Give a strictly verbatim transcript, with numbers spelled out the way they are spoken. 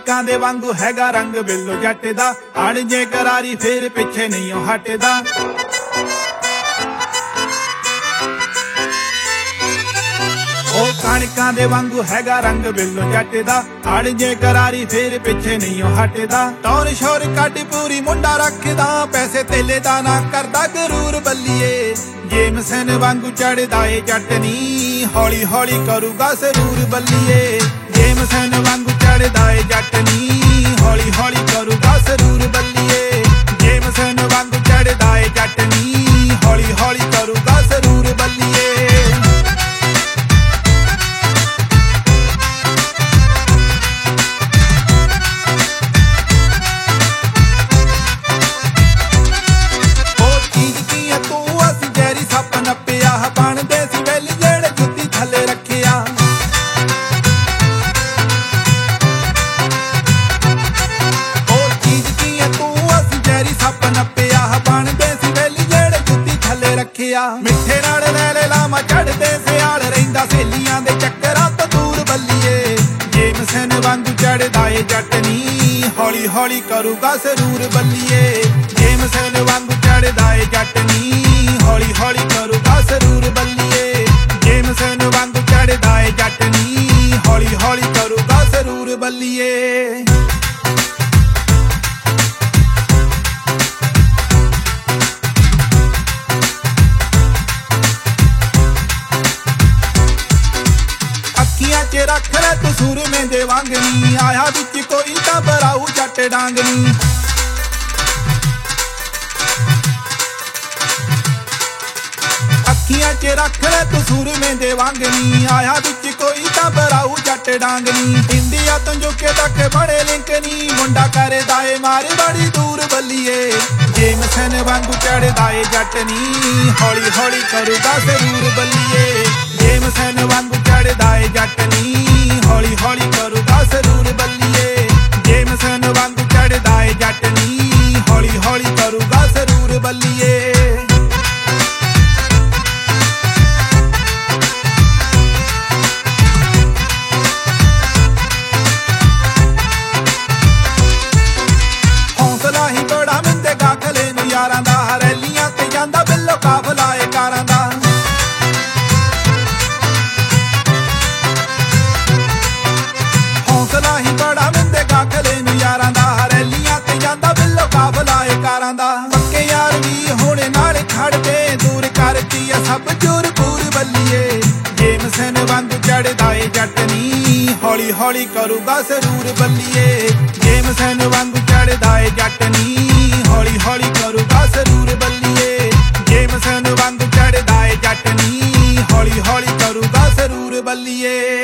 ਕਣਕਾਂ ਦੇ ਵਾਂਗੂ ਹੈਗਾ ਰੰਗ ਬਿੱਲੋ ਜੱਟ ਦਾ, ਅੜ ਜੇ ਕਰਾਰੀ ਫੇਰ ਪਿੱਛੇ ਨਹੀਂ ਉਹ ਹਟਦਾ। ਉਹ ਕਣਕਾਂ ਦੇ ਵਾਂਗੂ ਹੈਗਾ ਰੰਗ ਬਿੱਲੋ ਜੱਟ ਦਾ, ਅੜ ਜੇ ਕਰਾਰੀ ਫੇਰ ਪਿੱਛੇ ਨਹੀਂ ਉਹ ਹਟਦਾ। ਟੌਰ ਸ਼ੋਰ ਕੱਢ ਪੂਰੀ ਮੁੰਡਾ ਰੱਖਦਾ, ਪੈਸੇ ਤੇਲੇ ਦਾ ਨਾ ਕਰਦਾ ਗਰੂਰ ਬੱਲੀਏ। ਜੇਮਸਨ ਵਾਂਗੂ ਚੜਦਾ ਏ ਜੱਟ ਨੀ, ਹੌਲੀ ਹੌਲੀ ਕਰੂਗਾ ਸਰੂਰ ਬੱਲੀਏ। ਜੇਮਸਨ ਵਾਂਗੂ ਚੜਦਾ ਏ ਜੱਟ ਨੀ, ਹੌਲੀ ਹੌਲੀ ਕਰੂਗਾ ਸਰੂਰ ਬੱਲੀਏ। ਜੇਮਸਨ ਵਾਂਗੂ ਚੜਦਾ ਏ ਜੱਟ ਨੀ, ਹੌਲੀ ਹੌਲੀ ਕਰੂਗਾ ਸਰੂਰ ਬੱਲੀਏ। ਬਣਦੇ ਸੀ ਵੈਲੀ ਜਿਹੜੇ ਜੁੱਤੀ ਥੱਲੇ ਰੱਖਿਆ। ਉਹ ਚੀਜ਼ ਕੀ ਐ ਤੂੰ ਅਸੀਂ ਜ਼ਹਿਰੀ ਸੱਪ ਨੱਪਿਆ। ਬਣਦੇ ਸੀ ਵੈਲੀ ਜਿਹੜੇ ਜੁੱਤੀ ਥੱਲੇ ਰੱਖਿਆ। ਮਿੱਠੇ ਨਾਲ ਲੈ ਲੈ ਲਾਵਾਂ ਚੜਦੇ ਸਿਆਲ, ਰਹਿੰਦਾ ਸਹੇਲੀਆਂ ਦੇ ਚੱਕਰਾਂ ਤੋਂ ਦੂਰ ਬੱਲੀਏ। ਜੇਮਸਨ ਵਾਂਗੂ ਚੜਦਾ ਏ ਜੱਟ ਨੀ, ਹੌਲੀ ਹੌਲੀ ਕਰੂਗਾ ਸਰੂਰ ਬੱਲੀਏ। ਜੇਮਸਨ ਵਾਂਗੂ ਚੜਦਾ ਏ ਜੱਟ ਨੀ, ਹੌਲੀ ਹੌਲੀ ਕਰੂਗਾ ਸਰੂਰ ਬੱਲੀਏ। ਜੇਮਸਨ ਵਾਂਗੂ ਚੜਦਾ ਏ ਜੱਟ ਨੀ, ਹੌਲੀ ਹੌਲੀ ਕਰੂਗਾ ਸਰੂਰ ਬੱਲੀਏ। ਅੱਖੀਆਂ 'ਚ ਰੱਖ ਲੈ ਤੂੰ ਸੂਰਮੇ ਦੇ ਵਾਂਗ ਨੀ, ਆਇਆ ਵਿੱਚ ਕੋਈ ਤਾਂ ਬਰਾਊ ਜੱਟ ਡਾਂਗ ਨੀ। ਅੱਖੀਆਂ 'ਚ ਰੱਖ ਲੈ ਤੂੰ ਸੂਰਮੇ ਦੇ ਵਾਂਗ ਨੀ, ਆਇਆ ਵਿੱਚ ਕੋਈ ਤਾਂ ਬਰਾਊ ਜੱਟ ਡਾਂਗ ਨੀ। ਇੰਡੀਆ ਤੋਂ ਯੂਕੇ ਤੱਕ ਬੜੇ ਲਿੰਕ ਨੀ, ਮੁੰਡਾ ਕਰਦਾ ਏ ਮਾਰ ਬੜੀ ਦੂਰ ਬੱਲੀਏ। ਜੇਮਸਨ ਵਾਂਗੂ ਚੜਦਾ ਏ ਜੱਟ ਨੀ, ਹੌਲੀ ਹੌਲੀ ਕਰੂਗਾ ਸਰੂਰ ਬੱਲੀਏ। ਜੇਮਸਨ ਵਾਂਗੂ ਚੜਦਾ ਏ ਜੱਟ ਨੀ, ਹੌਲੀ ਹੌਲੀ ਕਰੂਗਾ ਸਰੂਰ ਬੱਲੀਏ। ਜੇਮਸਨ ਵਾਂਗੂ ਚੜਦਾ ਏ ਜੱਟ ਨੀ, ਹੌਲੀ ਹੌਲੀ ਕਰੂਗਾ ਸਰੂਰ ਬੱਲੀਏ। ਯਾਰਾਂ ਦਾ ਰੈਲੀਆਂ ਤੇ ਜਾਂਦਾ ਬਿੱਲੋ ਕਾਫਲਾ ਏ ਕਾਰਾਂ ਦਾ। ਹੌਸਲਾ ਹੀ ਬੜਾ ਮਿੰਦੇ ਗਾਖਲੇ ਨੂੰ ਯਾਰਾਂ ਦਾ, ਰੈਲੀਆਂ ਤੇ ਜਾਂਦਾ ਬਿੱਲੋ ਕਾਫਲਾ ਏ ਕਾਰਾਂ ਦਾ। ਪੱਕੇ ਯਾਰ ਵੀ ਹੋਣੇ ਨਾਲ ਖੜਦੇ, ਦੂਰ ਕਰਤੀ ਆ ਸਭ ਜੂਰ ਪੂਰ ਬੱਲੀਏ। ਜੇਮਸਨ ਵਾਂਗੂ ਚੜਦਾ ਏ ਜੱਟ ਨੀ, ਹੌਲੀ ਹੌਲੀ ਕਰੂਗਾ ਸਰੂਰ ਬੱਲੀਏ। ਜੇਮਸਨ ਵਾਂਗੂ ਚੜਦਾ ਏ ਜੱਟ ਨੀ, ਹੌਲੀ ਹੌਲੀ ਕਰੂਗਾ ਸਰੂਰ ਬੱਲੀਏ। ਜੇਮਸਨ ਵਾਂਗੂ ਚੜਦਾ ਏ ਜੱਟ ਨੀ, ਹੌਲੀ ਹੌਲੀ ਕਰੂਗਾ ਸਰੂਰ ਬੱਲੀਏ।